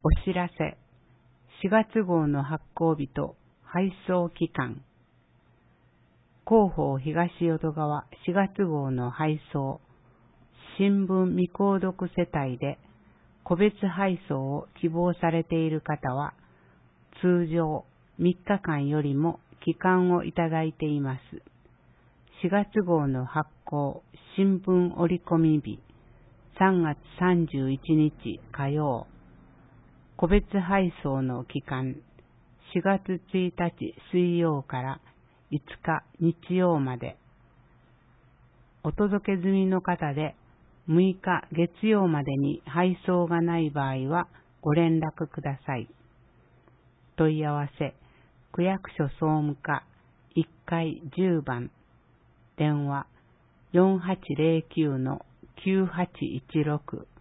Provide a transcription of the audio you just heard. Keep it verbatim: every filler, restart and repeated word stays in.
お知らせ。しがつ号の発行日と配送期間。広報東淀川しがつ号の配送。新聞未購読世帯で個別配送を希望されている方は、通常みっかかんよりも期間をいただいています。しがつ号の発行新聞折り込み日、さんがつさんじゅういちにち火曜。個別配送の期間、しがつついたち水曜からいつか日曜まで。お届け済みの方でむいか月曜までに配送がない場合はご連絡ください。問い合わせ、区役所総務課いっかいじゅうばん、電話 よんはちゼロきゅうのきゅうはちいちろく